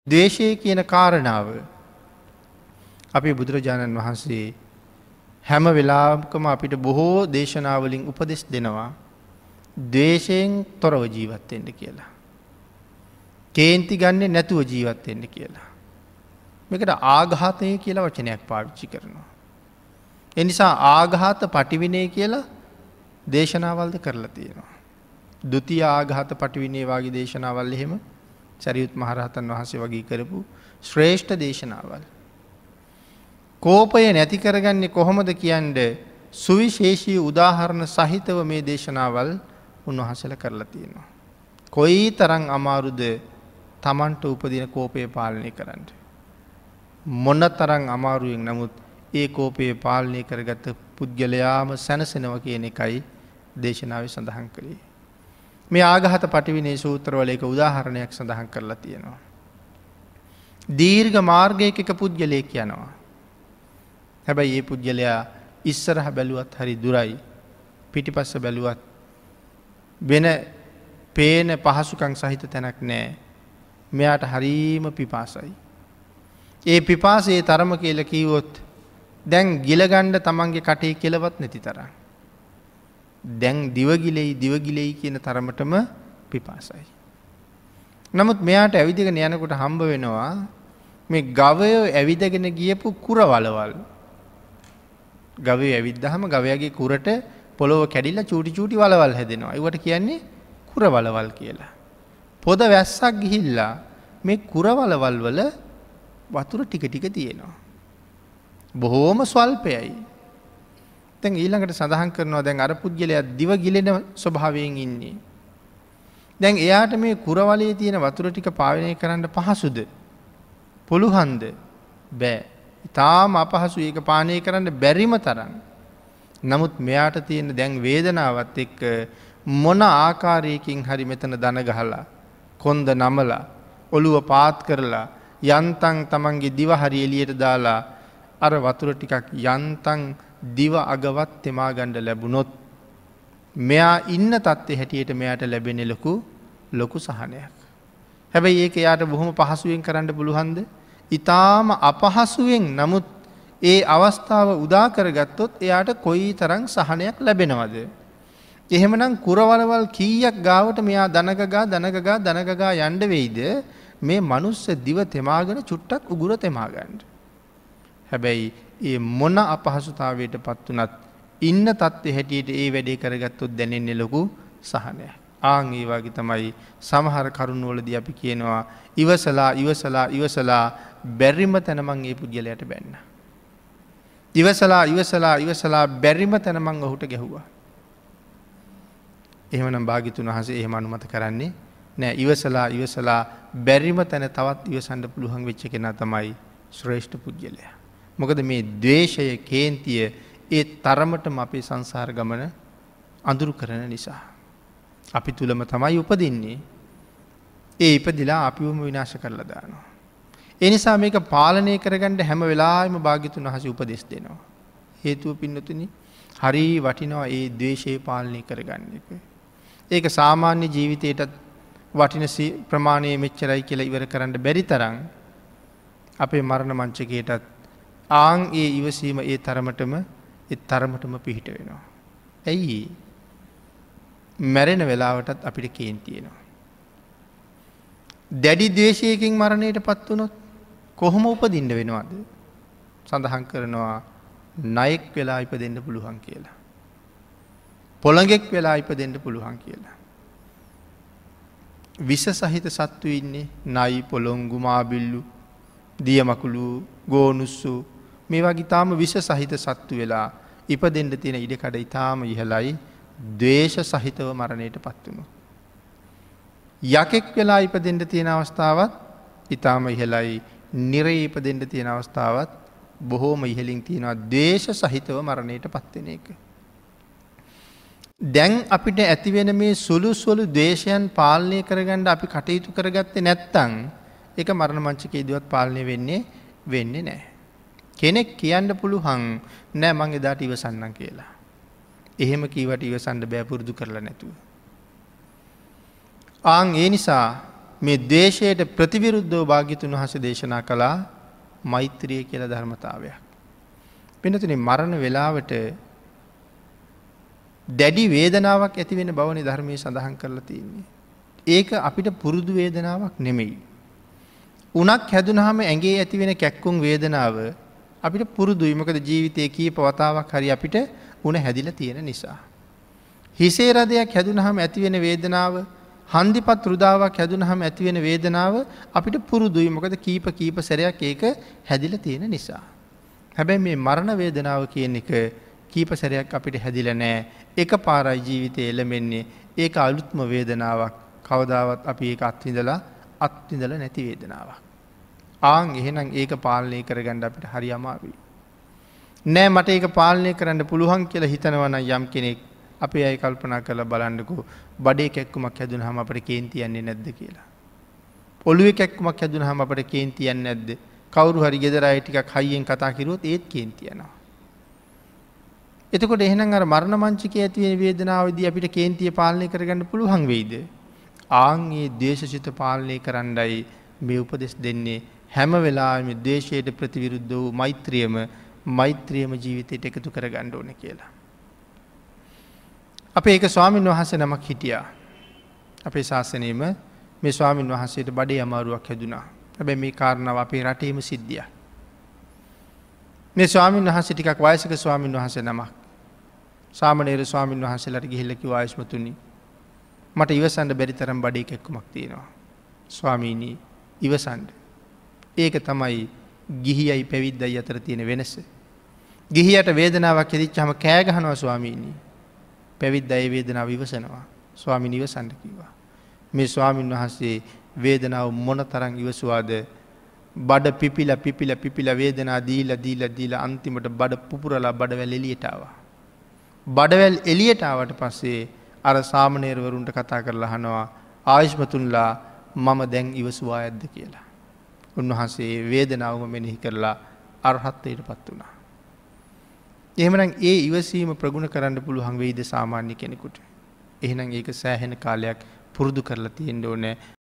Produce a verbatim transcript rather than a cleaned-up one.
ද්වේෂය කියන කාරණාව අපේ බුදුරජාණන් වහන්සේ හැම වෙලාවකම අපිට බොහෝ දේශනාවලින් උපදෙස් දෙනවා ද්වේෂයෙන් තොරව ජීවත් වෙන්න කියලා. කේන්ති ගන්නේ නැතුව ජීවත් වෙන්න කියලා. මේකට ආඝාතය කියලා වචනයක් පාවිච්චි කරනවා. ඒ නිසා ආඝාත පටිවිණය කියලා දේශනාවල්ද කරලා තියෙනවා. ဒုတိ ය ආඝාත පටිවිණය වාගේ දේශනාවල් එහෙම සරියුත් මහරහතන් වහන්සේ වගේ කරපු ශ්‍රේෂ්ඨ දේශනාවල්. කෝපය නැති කරගන්නේ කොහොමද කියන්නේ සුවිශේෂී උදාහරණ සහිතව මේ දේශනාවල් උන්වහන්සේලා කරලා තියෙනවා. කොයි තරම් අමාරුද Tamanට උපදින කෝපය පාලනය කරන්න. මොන තරම් අමාරුවෙන් නමුත් ඒ කෝපය පාලනය කරගත්ත පුද්ගලයාම සැනසෙනවා කියන එකයි දේශනාවේ සඳහන් කළේ. මේ ආඝාත පටිවිණේ සූත්‍රවල එක උදාහරණයක් සඳහන් කරලා තියෙනවා. දීර්ඝ මාර්ගයක එක පුද්ගලයෙක් යනවා. හැබැයි මේ පුද්ගලයා ඉස්සරහ බැලුවත් හරි දුරයි. පිටිපස්ස බැලුවත් වෙන පේන පහසුකම් සහිත තැනක් නැහැ. මෙයාට හරීම පිපාසයි. ඒ පිපාසයේ තරම කියලා කිව්වොත් දැන් ගිල ගන්න තමන්ගේ කටේ කෙලවත් නැති තරම්. දැන් දිවගිලෙයි දිවගිලෙයි කියන තරමටම පිපාසයි. නමුත් මෙයාට ඇවිදගෙන යනකොට හම්බ වෙනවා මේ ගවයෝ ඇවිදගෙන ගියපු කුරවලවල්. ගවයෝ ඇවිද්දාම ගවයාගේ කුරට පොළොව කැඩිලා චූටි චූටි වලවල් හැදෙනවා. ඒවට කියන්නේ කුරවලවල් කියලා. පොද වැස්සක් ගිහිල්ලා මේ කුරවලවල් වල වතුර ටික ටික තියෙනවා. බොහෝම ස්වල්පයයි. දැන් ඊළඟට සඳහන් කරනවා දැන් අර පුද්ගලයා දිව ගිලෙන ස්වභාවයෙන් ඉන්නේ. දැන් එයාට මේ කුරවලේ තියෙන වතුර ටික පානය කරන්න පහසුද? පුළුවන්ද? බෑ. ඊටාම අපහසු ඒක පානය කරන්න බැරිම තරම්. නමුත් මෙයාට තියෙන දැන් වේදනාවත් එක්ක මොන ආකාරයකින් හරි මෙතන දන ගහලා කොන්ද නමලා ඔළුව පාත් කරලා යන්තම් තමන්ගේ දිව හරි එළියට දාලා අර වතුර ටිකක් යන්තම් දිව අගවත් තෙමා ගන්න ලැබුණොත් මෙයා ඉන්න තත්ත්වයේ හැටියට මෙයාට ලැබෙන්නේ ලොකු ලොකු සහනයක්. හැබැයි ඒක එයාට බොහොම පහසුවෙන් කරන්න පුළුවන්ද? ඊටාම අපහසුවෙන් නමුත් ඒ අවස්ථාව උදා කරගත්තොත් එයාට කොයිතරම් සහනයක් ලැබෙනවද? එහෙමනම් කුරවලවල් කීයක් ගාවට මෙයා දනගගා දනගගා දනගගා යන්න වෙයිද මේ මනුස්ස දිව තෙමාගෙන චුට්ටක් උගුර තෙමා ගන්න. හැබැයි ඒ මොන අපහසුතාවයටපත් උනත් ඉන්න තත්ත්වයේ හැටියට ඒ වැඩේ කරගත්තොත් දැනෙන්නේ ලොකු සහනයක්. ආන් ඒ වගේ තමයි සමහර කරුණවලදී අපි කියනවා ඉවසලා ඉවසලා ඉවසලා බැරිම තැන මං ඒ පුද්ගලයාට බැන්න. ඉවසලා ඉවසලා ඉවසලා බැරිම තැන මං ඔහුට ගැහුවා. එහෙමනම් භාග්‍යතුන් වහන්සේ එහෙම අනුමත කරන්නේ නෑ. ඉවසලා ඉවසලා බැරිම තැන තවත් ඉවසන්න පුළුවන් වෙච්ච කෙනා තමයි ශ්‍රේෂ්ඨ පුද්ගලයා. මොකද මේ ද්වේෂය කේන්තිය ඒ තරමටම අපේ සංසාර ගමන අඳුරු කරන නිසා. අපි තුලම තමයි උපදින්නේ. ඒ ඉපදිලා අපිවම විනාශ කරලා දානවා. ඒ නිසා මේක පාලනය කරගන්න හැම වෙලාවෙම භාග්‍යතුන් වහන්සේ උපදෙස් දෙනවා. හේතුව පින්නතුනි හරි වටිනවා ඒ ද්වේෂය පාලනය කරගන්න එක. ඒක සාමාන්‍ය ජීවිතයටත් වටින ප්‍රමාණය මෙච්චරයි කියලා ඉවර කරන්න බැරි තරම් අපේ මරණ මංචකයටත් ආන් ඒ ඉවසීම ඒ තරමටම ඒ තරමටම පිහිට වෙනවා. ඇයි? මැරෙන වෙලාවටත් අපිට කේන්ති එනවා. දැඩි ද්වේෂයකින් මරණයටපත් වුණොත් කොහොම උපදින්න වෙනවද? සඳහන් කරනවා ණයෙක් වෙලා ඉපදෙන්න පුළුවන් කියලා. පොළඟෙක් වෙලා ඉපදෙන්න පුළුවන් කියලා. විස සහිත සත්තු ඉන්නේ නයි, පොළොංගු, මාබිල්ලු, දියමකුළු, ගෝනුස්සු මේ වගේ තාම විස සහිත සත්තු වෙලා ඉපදෙන්න තියෙන ඉඩකඩ ඊටාම ඉහළයි. ද්වේෂ සහිතව මරණයටපත් වුණොත්. යකෙක් වෙලා ඉපදෙන්න තියෙන අවස්ථාවත් ඊටාම ඉහළයි. නිරේ ඉපදෙන්න තියෙන අවස්ථාවත් බොහෝම ඉහළින් තියෙනවා. ද්වේෂ සහිතව මරණයටපත් වෙන එක. දැන් අපිට ඇති වෙන මේ සුළු සුළු ද්වේෂයන් පාලනය කරගන්න අපි කටයුතු කරගත්තේ නැත්නම් ඒක මරණ මංචකයේදීවත් පාලනය වෙන්නේ වෙන්නේ නැහැ. කෙනෙක් කියන්න පුළුවන් නෑ මං එදාට ඉවසන්නම් කියලා. එහෙම කීවට ඉවසන්න බෑ පුරුදු කරලා නැතුව. ආන් ඒ නිසා මේ ද්වේෂයට ප්‍රතිවිරුද්ධව භාග්‍යතුන් වහන්සේ දේශනා කළා මෛත්‍රිය කියලා ධර්මතාවයක්. පින්නතුනි මරණ වේලාවට දැඩි වේදනාවක් ඇති වෙන බවනේ ධර්මයේ සඳහන් කරලා තියෙන්නේ. ඒක අපිට පුරුදු වේදනාවක් නෙමෙයි. උණක් හැදුනහම ඇඟේ ඇති වෙන කැක්කුම් වේදනාව අපිට පුරුදුයි. මොකද ජීවිතේ කීප වතාවක් හරි අපිට උණ හැදිලා තියෙන නිසා. හිසේ රදයක් හැදුනහම ඇති වෙන වේදනාව, හන්දිපත් රුදාවක් හැදුනහම ඇති වෙන වේදනාව අපිට පුරුදුයි. මොකද කීප කීප සැරයක් ඒක හැදිලා තියෙන නිසා. හැබැයි මේ මරණ වේදනාව කියන එක කීප සැරයක් අපිට හැදිලා නැහැ. එකපාරයි ජීවිතේ එළමෙන්නේ. ඒක අලුත්ම වේදනාවක්. කවදාවත් අපි ඒක අත්විඳලා අත්විඳලා නැති වේදනාවක්. ආන් එහෙනම් ඒක පාලනය කරගන්න අපිට හරි අමාරුයි. නෑ මට ඒක පාලනය කරන්න පුළුවන් කියලා හිතනවා නම් යම් කෙනෙක් අපේ අය කල්පනා කරලා බලන්නකෝ බඩේ කැක්කුමක් හැදුනහම අපිට කේන්ති යන්නේ නැද්ද කියලා. ඔළුවේ කැක්කුමක් හැදුනහම අපිට කේන්ති යන්නේ නැද්ද? කවුරු හරි ගෙදර අය ටිකක් හයියෙන් කතා කරුවොත් ඒත් කේන්ති යනවා. එතකොට එහෙනම් අර මරණ මංචකයේ ඇති වෙන වේදනාවේදී අපිට කේන්තිය පාලනය කරගන්න පුළුවන් වෙයිද? ආන් මේ ද්වේෂසිත පාලනය කරන්නයි මේ උපදෙස් දෙන්නේ. හැම වෙලාවෙම ද්වේෂයට ප්‍රතිවිරුද්ධ වූ මෛත්‍රියම මෛත්‍රියම ජීවිතයට එකතු කරගන්න ඕනේ කියලා. අපේ එක ස්වාමීන් වහන්සේ නමක් හිටියා. අපේ ශාසනයෙම මේ ස්වාමීන් වහන්සේට බඩේ අමාරුවක් හැදුනා. හැබැයි මේ කාරණාව අපේ රටේම සිද්ධියක්. මේ ස්වාමීන් වහන්සේ ටිකක් වයසක ස්වාමීන් වහන්සේ නමක්. සාමණේර ස්වාමීන් වහන්සේලාට ගිහිල්ලා කිව්වා ආයස්මතුනි මට ඉවසන්න බැරි තරම් බඩේ කැක්කුමක් තියෙනවා. ස්වාමීනි ඉවසන්න. ඒක තමයි ගිහියයි පැවිද්දයි අතර තියෙන වෙනස. ගිහියට වේදනාවක් ඇතිවෙච්චාම කෑ ගහනවා ස්වාමීනි. පැවිද්දා ඒ වේදනාව ඉවසනවා. ස්වාමීනි ඉවසන්න කිව්වා. මේ ස්වාමීන් වහන්සේ වේදනාව මොන තරම් ඉවසුවාද? බඩ පිපිලා පිපිලා පිපිලා වේදනාව දීලා දීලා දීලා අන්තිමට බඩ පුපුරලා බඩවැල් එළියට ආවා. බඩවැල් එළියට ආවට පස්සේ අර සාමණේරවරුන්ට කතා කරලා අහනවා ආයුෂ්මතුන්ලා මම දැන් ඉවසුවා ඇද්ද කියලා. උන්වහන්සේ වේදනාවම මෙනෙහි කරලා අරහත්ත්වයටපත් වුණා. එහෙමනම් ඒ ඉවසීම ප්‍රගුණ කරන්න පුළුවන් වෙයිද සාමාන්‍ය කෙනෙකුට? එහෙනම් ඒක සෑහෙන කාලයක් පුරුදු කරලා තියෙන්න ඕනේ.